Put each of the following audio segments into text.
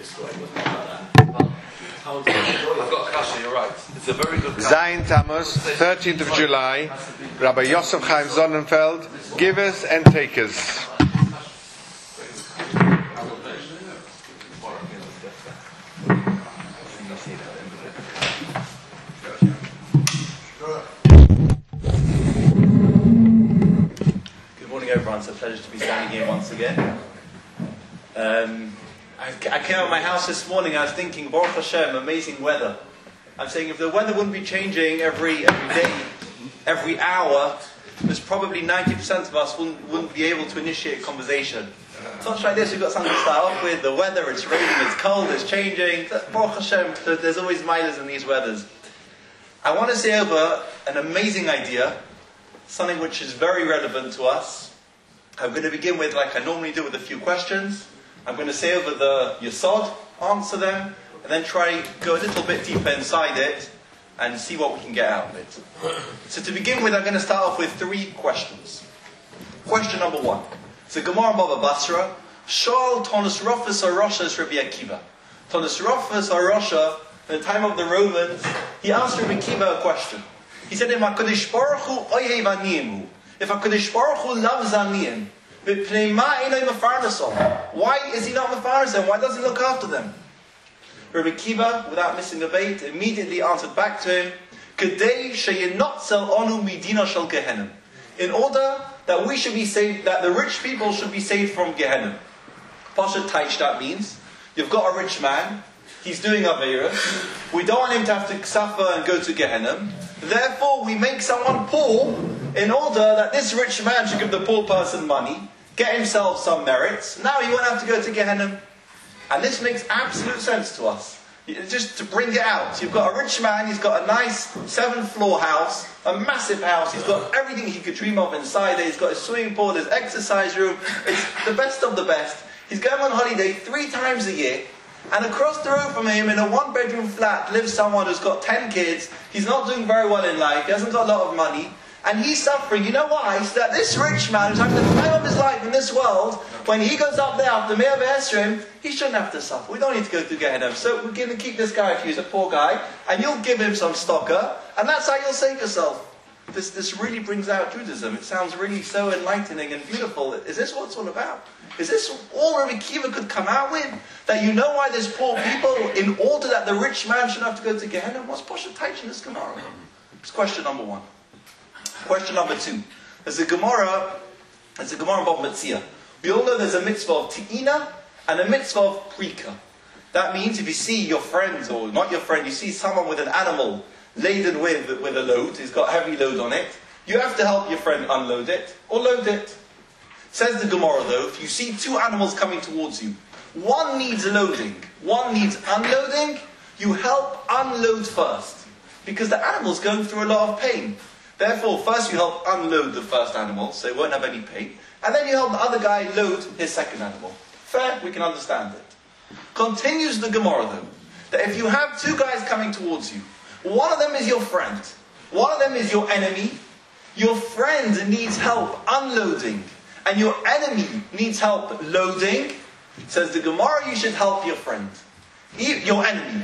I've got a kasha, you're right. It's a very good kasha. Zayin Tammuz, 13th of July, Rabbi Yosef Chaim Sonnenfeld, givers and takers. Good morning, everyone. It's a pleasure to be standing here once again. I came out of my house this morning. I was thinking, Baruch Hashem, amazing weather. I'm saying if the weather wouldn't be changing every day, every hour, there's probably 90% of us wouldn't be able to initiate a conversation. Such like this, we've got something to start off with. The weather, it's raining, it's cold, it's changing. Baruch Hashem, there's always milas in these weathers. I want to say over an amazing idea, something which is very relevant to us. I'm going to begin with, like I normally do, with a few questions. I'm going to say over the Yesod, answer them, and then try go a little bit deeper inside it and see what we can get out of it. So to begin with, I'm going to start off with 3 questions. Question number 1. So Gemara Baba Basra, Shal Tonus Rofus Arosha Rabbi Akiva. Tonus Rofus Arosha, in the time of the Romans, he asked Rabbi Akiva a question. He said, If HaKadosh Baruch Hu loves Aniyim, why is he not mefarnes them? Why doesn't he look after them? Rabbi Akiva, without missing a beat, immediately answered back to him, in order that we should be saved, that the rich people should be saved from Gehenna. Pasha Taich, that means, you've got a rich man, he's doing Aveira, we don't want him to have to suffer and go to Gehenna, therefore we make someone poor, in order that this rich man should give the poor person money, get himself some merits, now he won't have to go to Gehenna. And this makes absolute sense to us. Just to bring it out. You've got a rich man, he's got a nice 7th-floor house, a massive house, he's got everything he could dream of inside it, he's got a swimming pool, there's exercise room, it's the best of the best. He's going on holiday 3 times a year, and across the road from him in a 1-bedroom flat lives someone who's got 10 kids, he's not doing very well in life, he hasn't got a lot of money, and he's suffering. You know why? So that this rich man who's having the time of his life in this world, when he goes up there after Me'ah V'Esrim, he shouldn't have to suffer. We don't need to go through Gehenna. So we're going to keep this guy, if he's a poor guy, and you'll give him some stocker, and that's how you'll save yourself. This really brings out Judaism. It sounds really so enlightening and beautiful. Is this what it's all about? Is this all Rabbi Akiva could come out with? That you know why there's poor people, in order that the rich man shouldn't have to go to Gehenna? What's Pasha Taich in this Gemara? It's question number 1. Question number 2. There's a Gemara about Metzia. We all know there's a mitzvah of Te'ina and a mitzvah of Prika. That means if you see your friend, or not your friend, you see someone with an animal laden with a load, he's got a heavy load on it, you have to help your friend unload it, or load it. Says the Gemara though, if you see 2 animals coming towards you, one needs loading, one needs unloading, you help unload first. Because the animal's going through a lot of pain. Therefore, first you help unload the first animal, so it won't have any pain. And then you help the other guy load his second animal. Fair? We can understand it. Continues the Gemara though, that if you have 2 guys coming towards you, one of them is your friend, one of them is your enemy, your friend needs help unloading, and your enemy needs help loading, says the Gemara, you should help your friend. Your enemy.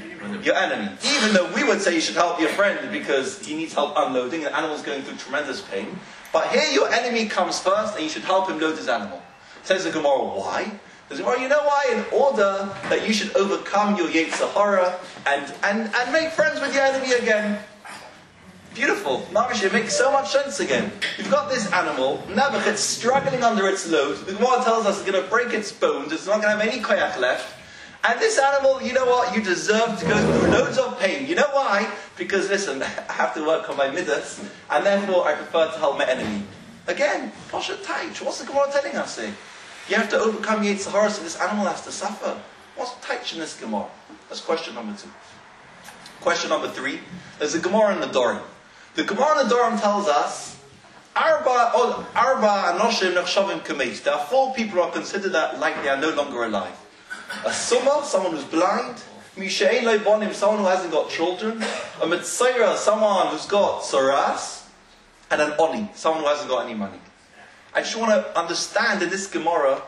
Even though we would say you should help your friend because he needs help unloading, the animal's going through tremendous pain. But here your enemy comes first and you should help him load his animal. Says the Gemara, why? Says the Gemara, you know why? In order that you should overcome your Yetzer Hara and make friends with your enemy again. Beautiful. Mamish, it makes so much sense again. You've got this animal, Nebuch, it's struggling under its load. The Gemara tells us it's going to break its bones, it's not going to have any koyach left. And this animal, you know what? You deserve to go through loads of pain. You know why? Because listen, I have to work on my midas, and therefore I prefer to help my enemy. Again, Pasha Taich, what's the Gemara telling us here? You have to overcome Yetzer Hara, so this animal has to suffer. What's Taich in this Gemara? That's question number 2. Question number 3. There's a Gemara in the Dorim. The Gemara in the Dorim tells us, Arba Anoshim Nechshavim Kameis. There are 4 people who are considered that like they are no longer alive. A summa, someone who's blind. Mishain Leibonim, someone who hasn't got children. A Mitzayra, someone who's got saras. And an Oni, someone who hasn't got any money. I just want to understand in this Gemara,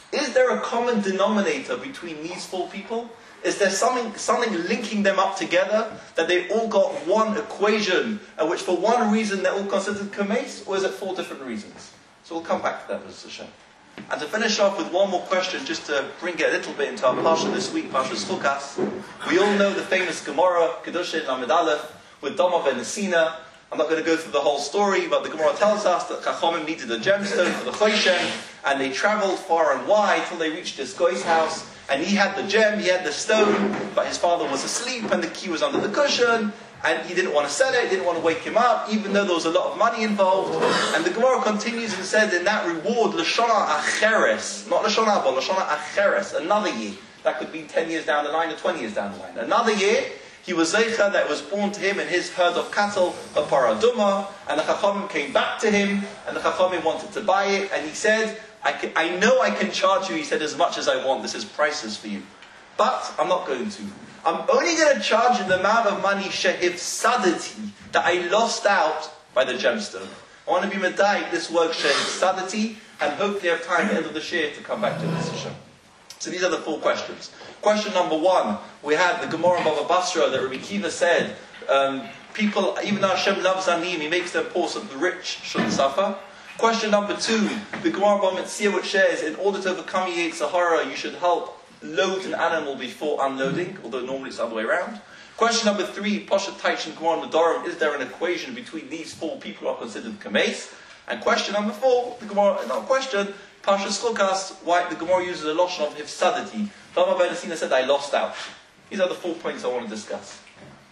Is there a common denominator between these four people? Is there something linking them up together, that they all got one equation, and which for one reason they're all considered kameis, or is it four different reasons? So we'll come back to that, Mr. Hashem. And to finish off with one more question, just to bring it a little bit into our Parsha this week, Parsha's Chukas. We all know the famous Gemara, Kedushin Lamed Aleph, with Dama ben Nesina. I'm not going to go through the whole story, but the Gemara tells us that Chachamim needed a gemstone for the Choshen, and they travelled far and wide till they reached this guy's house, and he had the gem, he had the stone, but his father was asleep, and the key was under the cushion, and he didn't want to sell it, didn't want to wake him up, even though there was a lot of money involved. And the Gemara continues and said, in that reward, Lashona Acheres, not Lashona Abba, Lashona Acheres, another year. That could be 10 years down the line or 20 years down the line. Another year, he was Zeicha that was born to him and his herd of cattle, a Paraduma, and the Chachamim came back to him, and the Chachamim wanted to buy it, and he said, I know I can charge you, he said, as much as I want, this is prices for you. But I'm not going to. I'm only going to charge you the amount of money shehiv sadati, that I lost out by the gemstone. I want to be medayik this word shehiv sadati, and hopefully have time at the end of the shir to come back to this issue. So these are the four questions. Question number one, we had the Gemara Bava Basra that Rabbi Kiva said, people, even though Hashem loves Anim, He makes them poor so the rich shouldn't suffer. Question number two, the Gemara Bava Metzia which says, in order to overcome Yetzer Sahara, you should help load an animal before unloading, although normally it's the other way around. Question number three, Poshet Taich and Gemara Nedarim, is there an equation between these four people who are considered kameis? And question number four, the Gemara, not a question, Parshas Chukas, why the Gemara uses a lotion of hifsadati. Dama ben Nesina said, I lost out. These are the 4 points I want to discuss.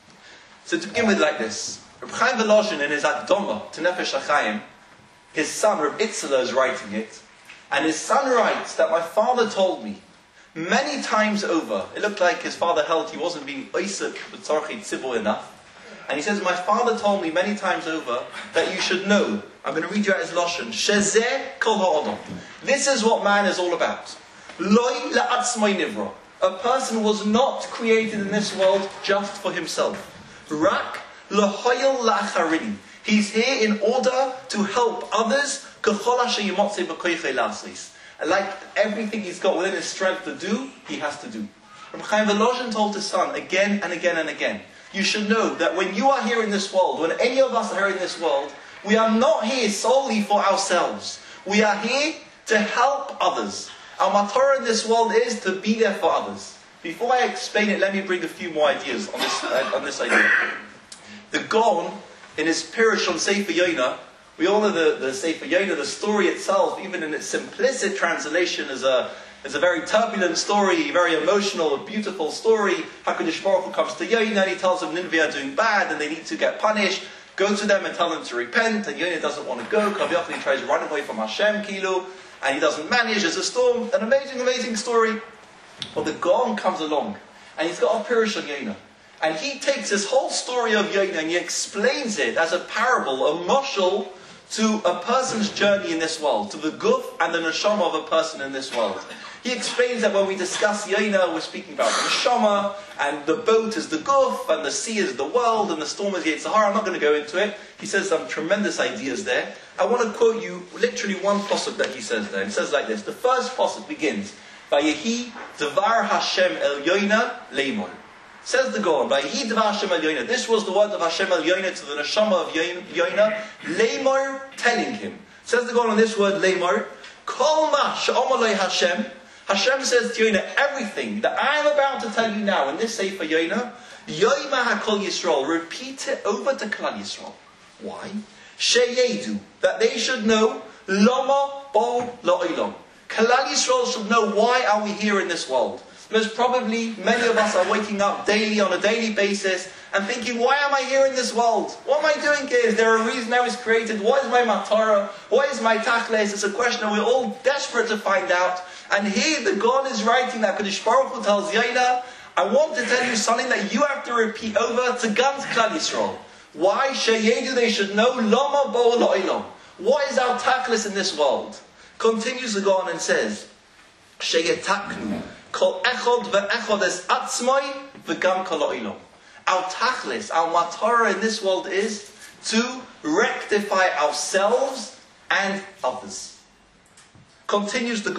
So to begin with, like this, Reb Chaim Volozhin in his Akdoma to Nefesh HaChaim, his son Reb Itzela is writing it, and his son writes that my father told me many times over, it looked like his father held he wasn't being oisek b'tzarchei tzibur enough, and he says, my father told me many times over that you should know, I'm going to read you out his Lashon, Shezeh kol ha'odom. This is what man is all about. Loi la'atzmai nivra. A person was not created in this world just for himself. Rak l'hoyel la'acharim. He's here in order to help others. K'chol asher yimotzei b'koychei la'asis. Like everything he's got within his strength to do, he has to do. Reb Chaim Volozhin told his son again and again and again, you should know that when you are here in this world, when any of us are here in this world, we are not here solely for ourselves. We are here to help others. Our matorah in this world is to be there for others. Before I explain it, let me bring a few more ideas on this idea. The Gaon, in his Pirush on Sefer Yonah, we all know the Sefer Yonah, the story itself, even in its simplistic translation, is a very turbulent story, very emotional, a beautiful story. HaKadosh Baruch Hu comes to Yonah and he tells them Nineveh are doing bad and they need to get punished. Go to them and tell them to repent, and Yonah doesn't want to go. Kaviyachal, he tries to run away from Hashem, Kilu, and he doesn't manage. There's a storm, an amazing, amazing story. But the Gaon comes along, and he's got a Pirush on Yonah. And he takes this whole story of Yonah and he explains it as a parable, a mashal, to a person's journey in this world, to the guf and the neshama of a person in this world. He explains that when we discuss Yonah, we're speaking about the neshama, and the boat is the guf, and the sea is the world, and the storm is Yetzer Sahara. I'm not going to go into it. He says some tremendous ideas there. I want to quote you literally one pasuk that he says there. It says like this. The first pasuk begins, Vayehi Devar Hashem El Yonah Leimon. Says the Gaon, Vayehi Devar Hashem El Yonah. This was the word of Hashem El Yonah to the neshama of Yonah, Leimor, telling him. Says the Gaon on this word, Leimor, Kol ma she'omalei Hashem. Hashem says to Yonah, everything that I am about to tell you now in this Sefer Yonah, Yoima HaKol Yisrael, repeat it over to Klal Yisrael. Why? Sheyedu, that they should know, Lama Bo Lo'ilam. Klal Yisrael should know, why are we here in this world? Most probably, many of us are waking up daily, on a daily basis, and thinking, why am I here in this world? What am I doing here? Is there a reason I was created? What is my matarah? What is my tachles? It's a question that we're all desperate to find out. And here the God is writing that Kadosh Baruch Hu tells Yonah, I want to tell you something that you have to repeat over to Gans Klal Yisrael. Why? Sheyedu, they should know, Lama Bo Lo'ilam. What is our tachlis in this world? Continues to go on and says, Sheyetaknu, Kol Echod Ve'echod Es Atzmai V'gam Kol Lo'ilam. Our tachlis, our matarah in this world is to rectify ourselves and others. Continues to go on.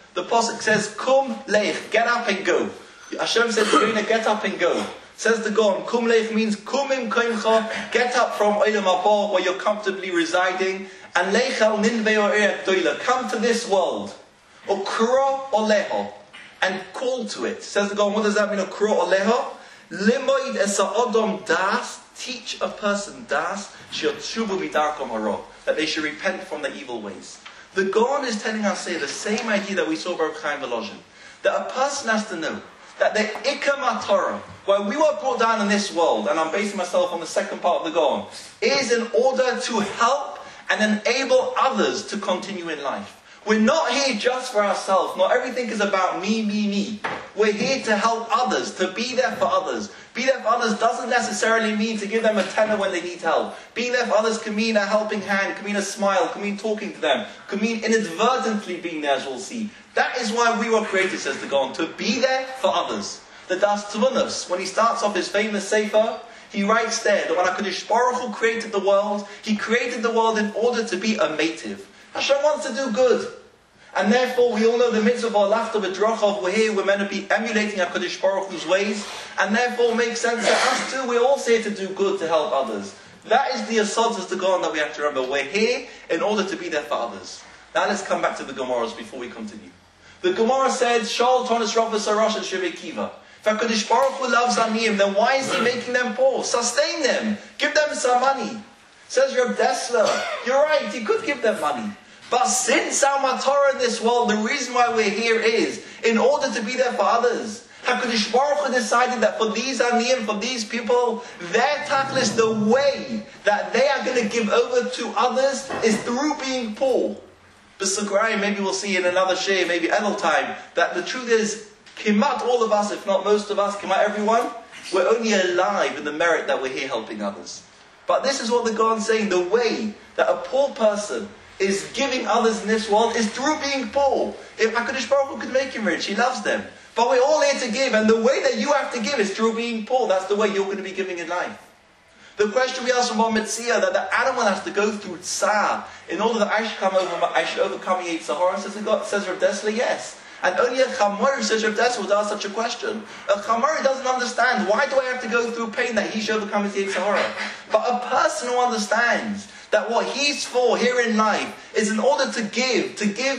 The Pasuk says, Kum leich, get up and go. Hashem said, Yerina, get up and go. Says the Gaon, Kum leich means kumim koimcha, get up from Olam Haba where you're comfortably residing, and leich al ninvei o'er doila, come to this world. Or kro oleho, and call to it. Says the Gaon, what does that mean? Or kro oleho? Limoid esa odom das, teach a person das, she'otshubu midarkom haro, that they should repent from their evil ways. The Gaon is telling us here the same idea that we saw by Chaim Volozhin, that a person has to know that the Ikar Matorah, where we were brought down in this world, and I'm basing myself on the second part of the Gaon, is in order to help and enable others to continue in life. We're not here just for ourselves. Not everything is about me, me, me. We're here to help others, to be there for others. Be there for others doesn't necessarily mean to give them a tenner when they need help. Being there for others can mean a helping hand, can mean a smile, can mean talking to them, can mean inadvertently being there, as we'll see. That is why we were created, says the Gaon, to be there for others. The Das Tvunos, when he starts off his famous Sefer, he writes there that when HaKadosh Baruch Hu created the world, he created the world in order to be a mative. Hashem wants to do good. And therefore, we all know the mitzvah of Alafta B'Drachov, we're here, we're meant to be emulating HaKadosh Baruch Hu's ways, and therefore makes sense to us too. We're also here to do good, to help others. That is the asad, as the Gaon, that we have to remember. We're here in order to be there for others. Now let's come back to the Gemaras before we continue. The Gemara said, Shal Tonis Rabbas Arash and Shevei Kiva. If HaKadosh Baruch Hu loves Aniyim, then why is he making them poor? Sustain them. Give them some money. Says Reb Dessler, you're right, he could give them money. But since our Matorah in this world, the reason why we're here is in order to be there for others. HaKadosh Baruch Hu decided that for these Aniyim, for these people, their tachlis, the way that they are going to give over to others is through being poor. B'Sukrayim, maybe we'll see in another share, maybe Elul time, that the truth is, Kimat all of us, if not most of us, Kimat everyone, we're only alive in the merit that we're here helping others. But this is what the Gaon's saying, the way that a poor person is giving others in this world is through being poor. If HaKadosh Baruch Hu could make him rich, he loves them. But we're all here to give, and the way that you have to give is through being poor. That's the way you're going to be giving in life. The question we asked from Bar Metzia, that the animal has to go through tsar in order that I should overcome the Yetzer Hara, says Reb Dessler, yes. And only a Chamor, says Reb Dessler, would ask such a question. A Chamor doesn't understand, why do I have to go through pain that he should overcome his Yetzer Hara? But a person who understands that what he's for here in life is in order to give.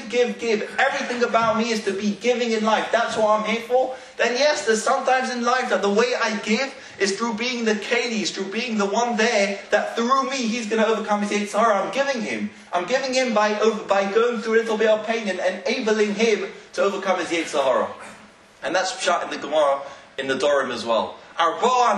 Everything about me is to be giving in life. That's what I'm here for. Then yes, there's sometimes in life that the way I give is through being the Kalis, through being the one there, that through me he's going to overcome his Yetzer Hara. I'm giving him by going through a little bit of pain and enabling him to overcome his Yetzer Hara. And that's shot in the Gemara, in the Dorim as well. There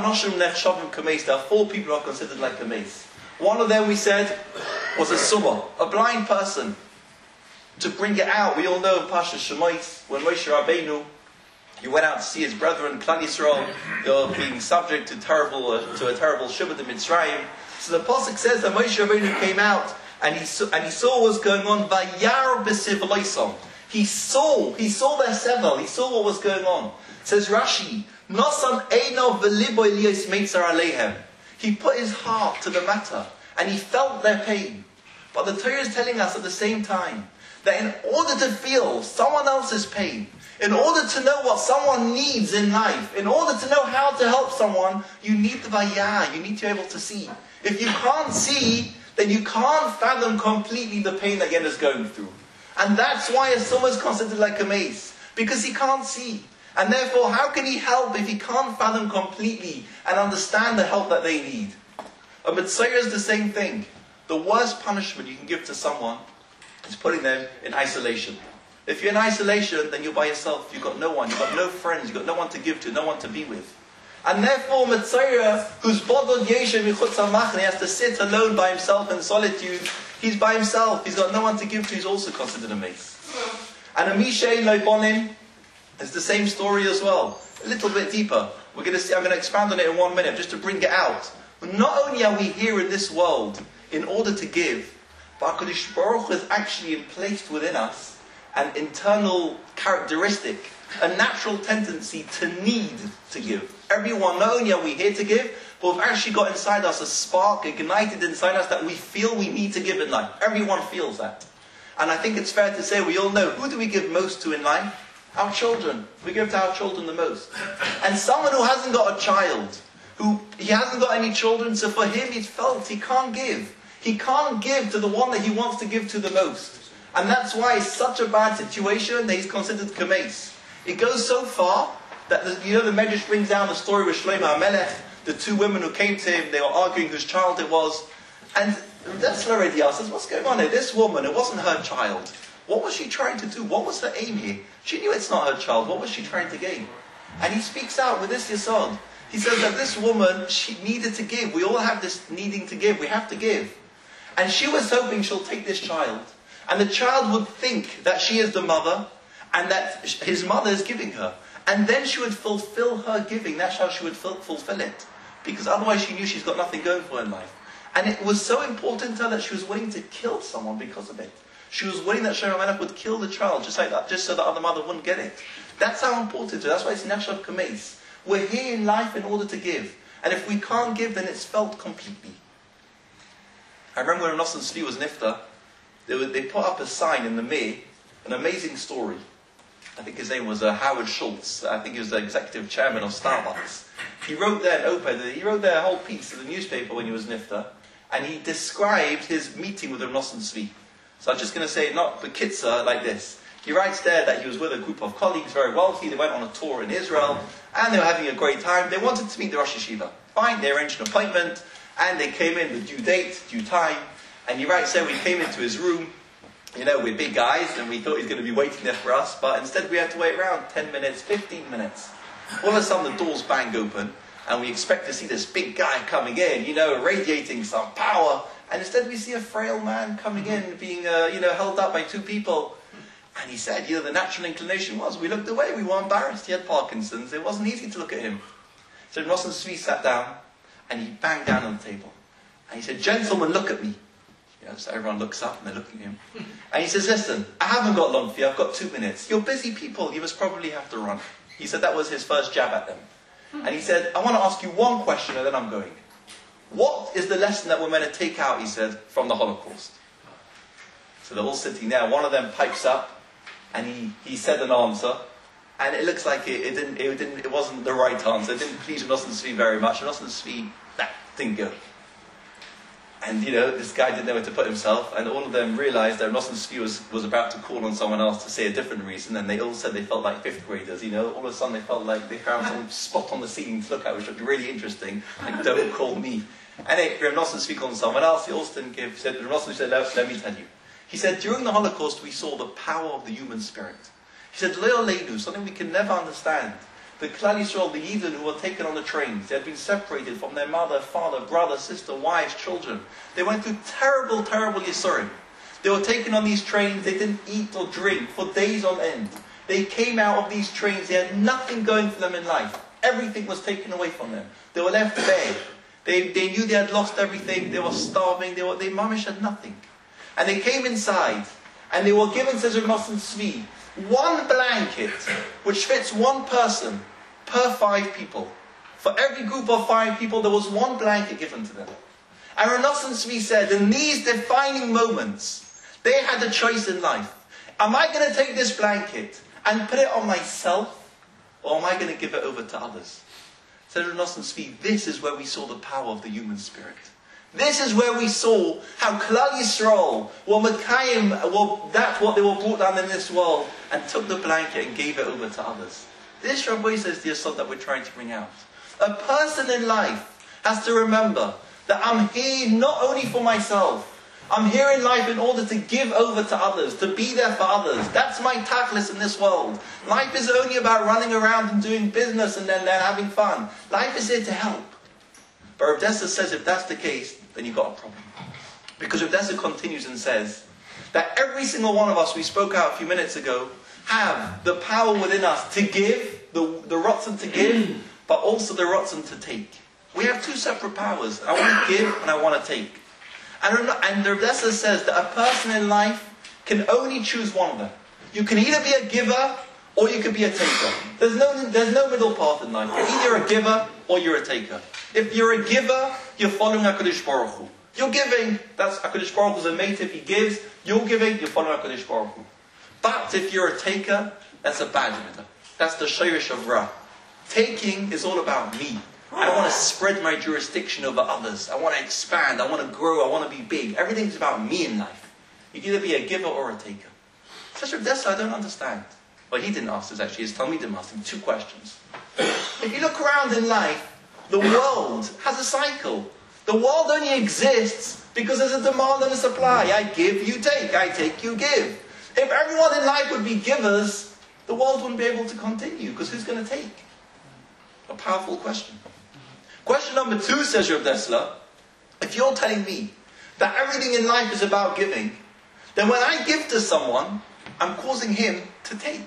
are 4 people who are considered like a mace. One of them, we said, was a summa, a blind person. To bring it out, we all know in Pasha Shemait, when Moshe Rabbeinu, he went out to see his brethren, Klal Yisrael, they were being subject to a terrible Shibud in Mitzrayim. So the Pasuk says that Moshe Rabbeinu came out, and he saw what was going on. Vayar b'siv loisom. He saw their sevel, he saw what was going on. Says Rashi, Nosan eino v'libo eliyos meitzar aleihem. He put his heart to the matter, and he felt their pain. But the Torah is telling us at the same time, that in order to feel someone else's pain, in order to know what someone needs in life, in order to know how to help someone, you need the vayah, you need to be able to see. If you can't see, then you can't fathom completely the pain that Yen is going through. And that's why a summa is considered like a mace, because he can't see. And therefore, how can he help if he can't fathom completely and understand the help that they need? A Mitzvah is the same thing. The worst punishment you can give to someone is putting them in isolation. If you're in isolation, then you're by yourself. You've got no one, you've got no friends, you've got no one to give to, no one to be with. And therefore, Mitzvah, whose bodod yeshem michutz hamachne, has to sit alone by himself in solitude, he's by himself, he's got no one to give to, he's also considered a mace. And a mishay lo bonim, it's the same story as well. A little bit deeper. We're going to see, I'm going to expand on it in 1 minute, just to bring it out. Not only are we here in this world in order to give, but HaKadosh Baruch Hu has actually placed within us an internal characteristic, a natural tendency to need to give. Everyone, not only are we here to give, but we've actually got inside us a spark ignited inside us that we feel we need to give in life. Everyone feels that. And I think it's fair to say we all know, who do we give most to in life? Our children. We give to our children the most. And someone who hasn't got a child, he hasn't got any children, so for him he's felt he can't give. He can't give to the one that he wants to give to the most. And that's why it's such a bad situation that he's considered kameis. It goes so far that, the Medrash brings down the story with Shlomo HaMelech, the two women who came to him, they were arguing whose child it was. And that's already asks us, what's going on here? This woman, it wasn't her child. What was she trying to do? What was her aim here? She knew it's not her child. What was she trying to gain? And he speaks out with this yesod. He says that this woman, she needed to give. We all have this needing to give. We have to give. And she was hoping she'll take this child. And the child would think that she is the mother and that his mother is giving her. And then she would fulfill her giving. That's how she would fulfill it. Because otherwise she knew she's got nothing going for her in life. And it was so important to her that she was willing to kill someone because of it. She was willing that Shlomo HaMelech would kill the child just like that, just so the other mother wouldn't get it. That's how important it is. That's why it's Nefesh Kameis. We're here in life in order to give. And if we can't give, then it's felt completely. I remember when Nosson Tzvi was nifta, they put up a sign in the Mir, an amazing story. I think his name was Howard Schultz. I think he was the executive chairman of Starbucks. He wrote there a whole piece in the newspaper when he was nifta, and he described his meeting with Nosson Tzvi. So I'm just going to say, not Bekitza, like this. He writes there that he was with a group of colleagues, very wealthy. They went on a tour in Israel, and they were having a great time. They wanted to meet the Rosh Yeshiva. Fine, they arranged an appointment, and they came in with due date, due time. And he writes there, we came into his room. We're big guys, and we thought he was going to be waiting there for us, but instead we had to wait around 10 minutes, 15 minutes. All of a sudden the doors bang open, and we expect to see this big guy coming in, radiating some power. And instead we see a frail man coming in, being, held up by two people. And he said, the natural inclination was, we looked away, we were embarrassed. He had Parkinson's, it wasn't easy to look at him. So Nosson Tzvi sat down, and he banged down on the table. And he said, gentlemen, look at me. So everyone looks up, and they're looking at him. And he says, listen, I haven't got long for you, I've got 2 minutes. You're busy people, you must probably have to run. He said that was his first jab at them. And he said, I want to ask you one question, and then I'm going. What is the lesson that we're meant to take out, he said, from the Holocaust? So they're all sitting there. One of them pipes up, and he said an answer, and it looks like it wasn't the right answer. It didn't please Nosson Tzvi very much. And Nosson Tzvi, didn't go. And this guy didn't know where to put himself, and all of them realised that Nosson Tzvi was about to call on someone else to say a different reason, and they all said they felt like fifth graders. All of a sudden they felt like they found some spot on the ceiling to look at, which looked really interesting. Like, don't call me. And Rav Nosson Tzvi called on someone else. He also didn't give. Rav Nosson said, let me tell you. He said, during the Holocaust we saw the power of the human spirit. He said, Leo Leinu, something we can never understand. The Klal Yisrael, the Eden who were taken on the trains, they had been separated from their mother, father, brother, sister, wives, children. They went through terrible, terrible Yisurim. They were taken on these trains, they didn't eat or drink for days on end. They came out of these trains, they had nothing going for them in life. Everything was taken away from them. They were left bare. They knew they had lost everything, they were starving, they mamish had nothing. And they came inside, and they were given, says Rav Nosson Tzvi, one blanket, which fits one person, per 5 people. For every group of 5 people, there was one blanket given to them. And Rav Nosson Tzvi said, in these defining moments, they had a choice in life. Am I going to take this blanket and put it on myself, or am I going to give it over to others? Said Rav Nosson Tzvi, this is where we saw the power of the human spirit. This is where we saw how Klal Yisrael were Mekayim, that's what they were brought down in this world, and took the blanket and gave it over to others. This, Rabbi, says the assault that we're trying to bring out. A person in life has to remember that I'm here not only for myself. I'm here in life in order to give over to others, to be there for others. That's my tachlis in this world. Life is only about running around and doing business and then having fun. Life is here to help. But Rav Dessler says if that's the case, then you've got a problem. Because Rav Dessler continues and says that every single one of us, we spoke out a few minutes ago, have the power within us to give, the rotzen to give, but also the rotzen to take. We have 2 separate powers. I want to give and I want to take. And Rav Dessler says that a person in life can only choose one of them. You can either be a giver or you can be a taker. There's no middle path in life. You're either a giver or you're a taker. If you're a giver, you're following HaKadosh Baruch Hu. You're giving, that's HaKadosh Baruch Hu's a mate. If he gives, you're giving, you're following HaKadosh Baruch Hu. But if you're a taker, that's a bad midah. That's the shayrish of Ra. Taking is all about me. I want to spread my jurisdiction over others. I want to expand. I want to grow. I want to be big. Everything's about me in life. You can either be a giver or a taker. Says Rav Dessler, I don't understand. Well, he didn't ask this actually. His Talmidim asked him 2 questions. If you look around in life, the world has a cycle. The world only exists because there's a demand and a supply. I give, you take. I take, you give. If everyone in life would be givers, the world wouldn't be able to continue, because who's going to take? A powerful question. Question number 2, says Rav Dessler, if you're telling me that everything in life is about giving, then when I give to someone, I'm causing him to take.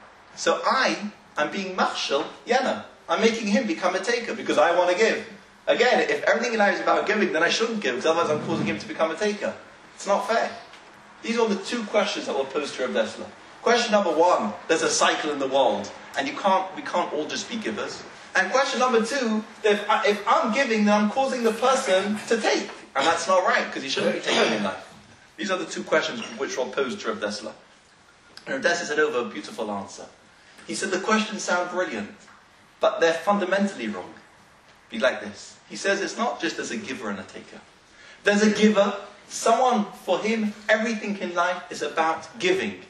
So I'm being marshal yana. I'm making him become a taker because I want to give. Again, if everything in life is about giving, then I shouldn't give, because otherwise I'm causing him to become a taker. It's not fair. These are the 2 questions that were posed to Rav Dessler. Question number 1, there's a cycle in the world, and we can't all just be givers. And question number 2, if I'm giving, then I'm causing the person to take. And that's not right, because he shouldn't be taking in life. These are the 2 questions which were posed to Rav Dessler. And Rav Dessler said over a beautiful answer. He said, the questions sound brilliant, but they're fundamentally wrong. Be like this. He says it's not just there's a giver and a taker. There's a giver, someone, for him, everything in life is about giving.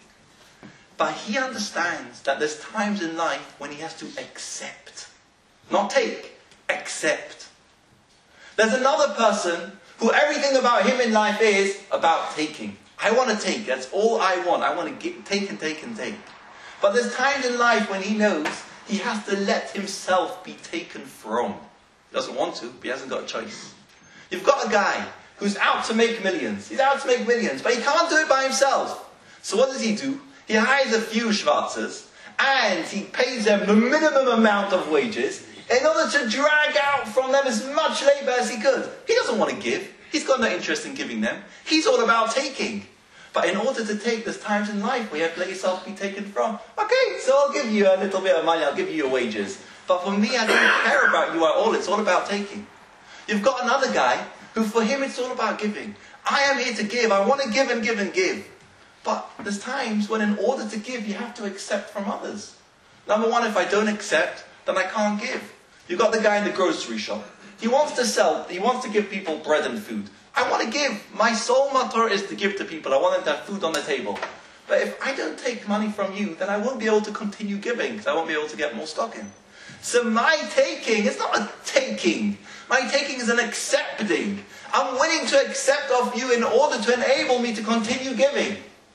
But he understands that there's times in life when he has to accept. Not take, accept. There's another person who everything about him in life is about taking. I want to take, that's all I want. I want to take and take and take. But there's times in life when he knows he has to let himself be taken from. He doesn't want to, but he hasn't got a choice. You've got a guy who's out to make millions. He's out to make millions, but he can't do it by himself. So what does he do? He hires a few Schwarzers, and he pays them the minimum amount of wages in order to drag out from them as much labour as he could. He doesn't want to give. He's got no interest in giving them. He's all about taking. But in order to take, there's times in life where you have to let yourself be taken from. Okay, so I'll give you a little bit of money, I'll give you your wages. But for me, I don't care about you at all. It's all about taking. You've got another guy who, for him, it's all about giving. I am here to give. I want to give and give and give. But there's times when in order to give, you have to accept from others. Number 1, if I don't accept, then I can't give. You've got the guy in the grocery shop. He wants to sell, he wants to give people bread and food. I want to give. My sole motor is to give to people. I want them to have food on the table. But if I don't take money from you, then I won't be able to continue giving, because I won't be able to get more stock in. So my taking is not a taking. My taking is an accepting. I'm willing to accept of you in order to enable me to continue giving.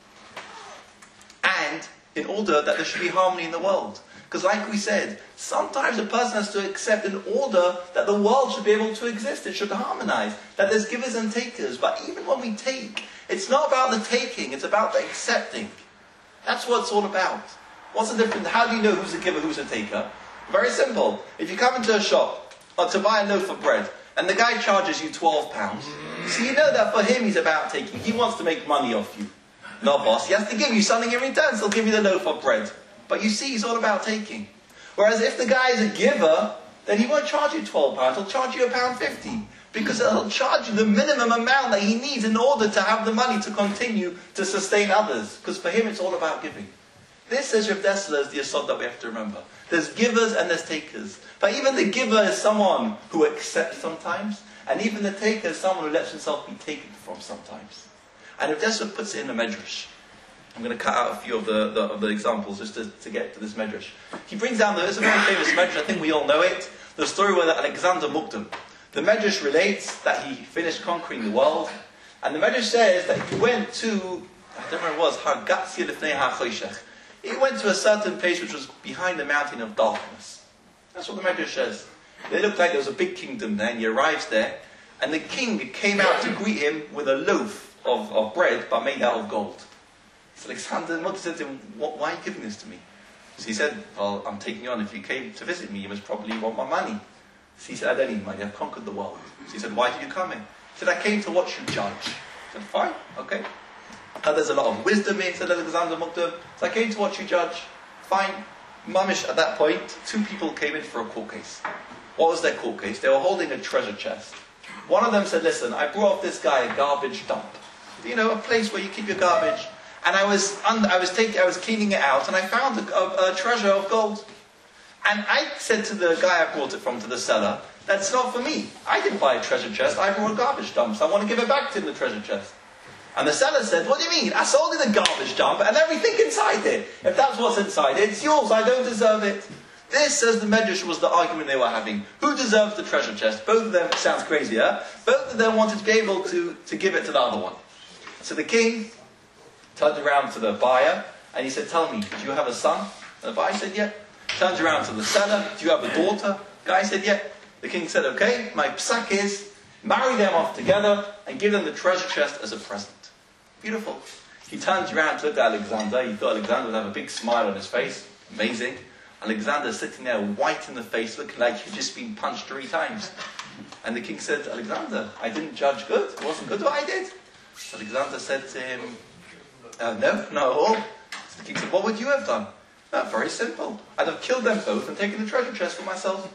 And in order that there should be harmony in the world. Because like we said, sometimes a person has to accept in order that the world should be able to exist. It should harmonize. That there's givers and takers. But even when we take, it's not about the taking, it's about the accepting. That's what it's all about. What's the difference? How do you know who's a giver, who's a taker? Very simple. If you come into a shop to buy a loaf of bread, and the guy charges you £12, so you know that for him he's about taking. He wants to make money off you. No, boss, he has to give you something in return, so he'll give you the loaf of bread. But you see, he's all about taking. Whereas if the guy is a giver, then he won't charge you £12, he'll charge you £1.50. Because he'll charge you the minimum amount that he needs in order to have the money to continue to sustain others. Because for him, it's all about giving. This, says Rav Dessler, is the assault that we have to remember. There's givers and there's takers. But even the giver is someone who accepts sometimes. And even the taker is someone who lets himself be taken from sometimes. And Rav Dessler puts it in the Medrash. I'm going to cut out a few of the examples just to get to this Medrash. He brings down, it's a very famous Medrash, I think we all know it. The story with Alexander Mukdam. The Medrash relates that he finished conquering the world. And the Medrash says that he went to, I don't know where it was, Hagatzia Lifnei HaChoshech. He went to a certain place which was behind the mountain of darkness. That's what the Medrash says. It looked like there was a big kingdom there, and he arrives there, and the king came out to greet him with a loaf of bread, but made out of gold. So Alexander Mukdam said to him, why are you giving this to me? So he said, well, I'm taking you on. If you came to visit me, you must probably want my money. So he said, I don't need money, I've conquered the world. So he said, why did you come in? He said, I came to watch you judge. He said, fine, okay. There's a lot of wisdom here, said Alexander Mukdam. So I came to watch you judge. Fine. Mamish, at that point, 2 people came in for a court case. What was their court case? They were holding a treasure chest. One of them said, listen, I brought this guy a garbage dump. You know, a place where you keep your garbage. And I was cleaning it out, and I found a treasure of gold. And I said to the guy I brought it from, to the seller, that's not for me. I didn't buy a treasure chest, I brought a garbage dump, so I want to give it back to him, the treasure chest. And the seller said, what do you mean? I sold you the garbage dump and everything inside it. If that's what's inside it, it's yours, I don't deserve it. This, says the Medrash, was the argument they were having. Who deserves the treasure chest? Both of them, it sounds crazy, huh? Both of them wanted to be able to give it to the other one. So the king turned around to the buyer and he said, tell me, do you have a son? And the buyer said, yeah. Turns around to the seller, do you have a daughter? The guy said, yeah. The king said, okay, my psak is, marry them off together and give them the treasure chest as a present. Beautiful. He turns around to look at Alexander. He thought Alexander would have a big smile on his face. Amazing. Alexander's sitting there white in the face, looking like he's just been punched 3 times. And the king said, Alexander, I didn't judge good. It wasn't good what I did. Alexander said to him, no, not at all. So the king said, what would you have done? No, very simple. I'd have killed them both and taken the treasure chest for myself.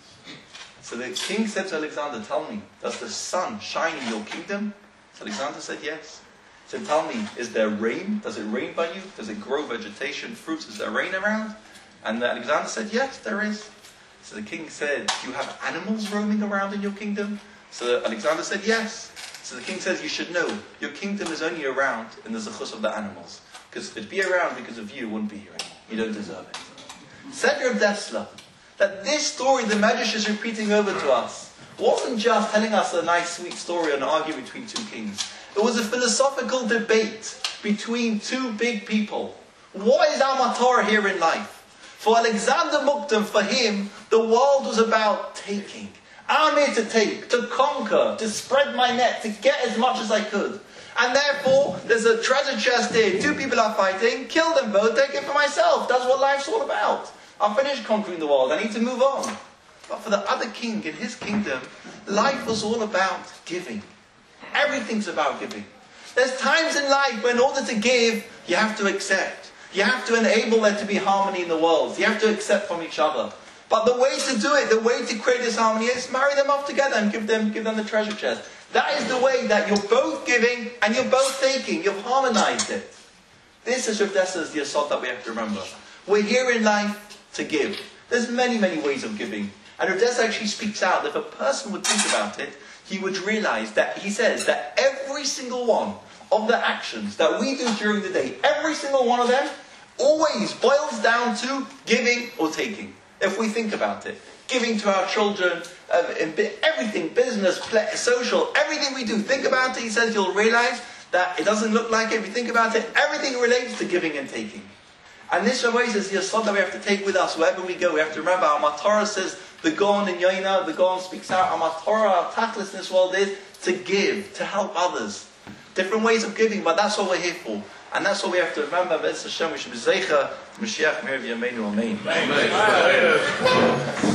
So the king said to Alexander, tell me, does the sun shine in your kingdom? So Alexander said, yes. He said, tell me, is there rain? Does it rain by you? Does it grow vegetation, fruits? Is there rain around? And Alexander said, yes, there is. So the king said, do you have animals roaming around in your kingdom? So Alexander said, yes. So the king says, you should know, your kingdom is only around in the zechus of the animals. Because if it'd be around because of you, it wouldn't be here anymore. You don't deserve it. Said Reb Dessler, that this story the Medrash is repeating over to us wasn't just telling us a nice sweet story on an argument between 2 kings. It was a philosophical debate between 2 big people. What is our matorah here in life? For Alexander Mukdam, for him, the world was about taking. I'm here to take, to conquer, to spread my net, to get as much as I could. And therefore, there's a treasure chest here. 2 people are fighting. Kill them both. Take it for myself. That's what life's all about. I'm finished conquering the world. I need to move on. But for the other king in his kingdom, life was all about giving. Everything's about giving. There's times in life when in order to give, you have to accept. You have to enable there to be harmony in the world. You have to accept from each other. But the way to do it, the way to create this harmony is marry them off together and give them the treasure chest. That is the way that you're both giving and you're both taking. You've harmonized it. This is Reb Dessler's the assault that we have to remember. We're here in life to give. There's many, many ways of giving. And Reb Dessler actually speaks out that if a person would think about it, he would realize that, he says, that every single one of the actions that we do during the day, every single one of them, always boils down to giving or taking. If we think about it. Giving to our children, everything, business, play, social, everything we do. Think about it, he says, you'll realize that it doesn't look like it. If you think about it, everything relates to giving and taking. And this always is the asad that we have to take with us wherever we go. We have to remember, our matorah says, the Gaon in Yoina, the Gaon speaks out, our matorah, our tachlis in this world is to give, to help others. Different ways of giving, but that's what we're here for. And that's what we have to remember. B'ez Hashem, we should be zeicha, Mashiach Meir v'yameinu, Amen.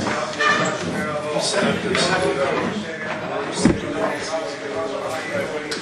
Amen.